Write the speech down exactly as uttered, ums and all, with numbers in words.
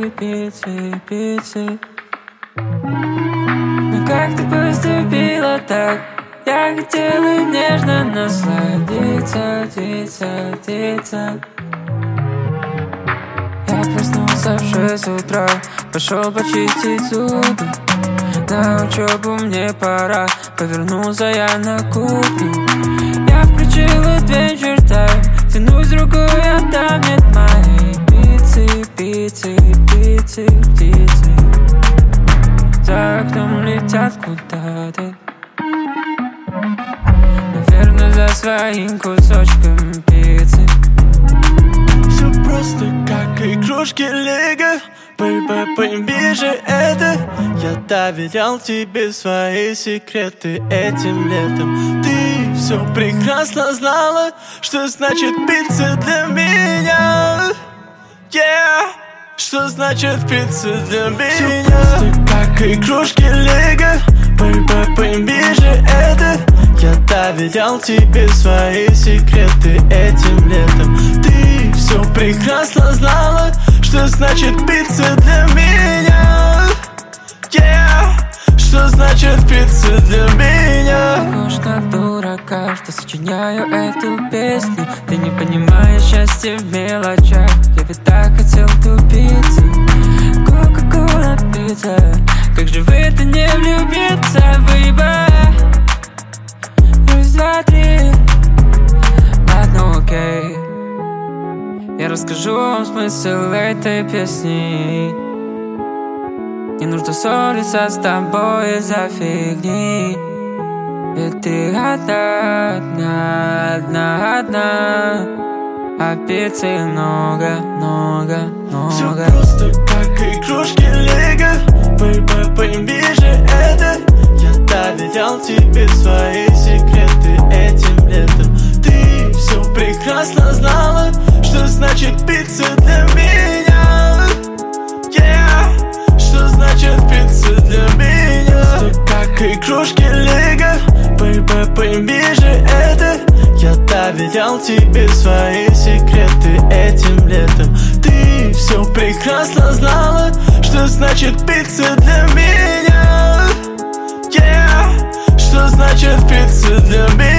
пиццы, пиццы, пиццы. Но как ты поступила так? Я хотела нежно насладиться, диться, диться. Я проснулся в шесть утра, пошел почистить зубы. На учебу мне пора, повернулся я на кухню. Я включила дверь, чертаю, тянусь другую, а там нет моей пиццы, пиццы, пиццы, птицы. За окном летят куда-то, наверное, за своим кусочком пиццы. Все просто как игрушки Лего. Бэйбэ, пойми же это. Я доверял тебе свои секреты этим летом. Ты все прекрасно знала, что значит пицца для меня. Yeah, что значит пицца для меня. Все просто как игрушки Лего. Бэйбэ, пойми же это. Я доверял тебе свои секреты этим летом. Ты все прекрасно знала, что значит пицца для меня. Yeah, что значит пицца для меня. Похож на дурака, что сочиняю эту песню. Ты не понимаешь счастья в мелочах. Я ведь так хотел ту пиццу. Кока-кола пицца. Как же в это не влюбиться, бэйбэ? Раз, два, три. Ладно, окей. Я расскажу вам смысл этой песни. Не нужно ссориться с тобой из-за фигни. Ведь ты одна, одна, одна, одна. А пиццы много, много, много. Все просто как игрушки Лего. Бэйбэ, пойми же это. Я доверял тебе свои секреты этим летом. Ты все прекрасно знала, что значит пицца для меня. Yeah, что значит пицца для меня. Просто как игрушки Лего. Бэйбэ, пойми же это. Я доверял тебе свои секреты этим летом. Ты все прекрасно знала, что значит пицца для меня. Yeah, что значит пицца для меня.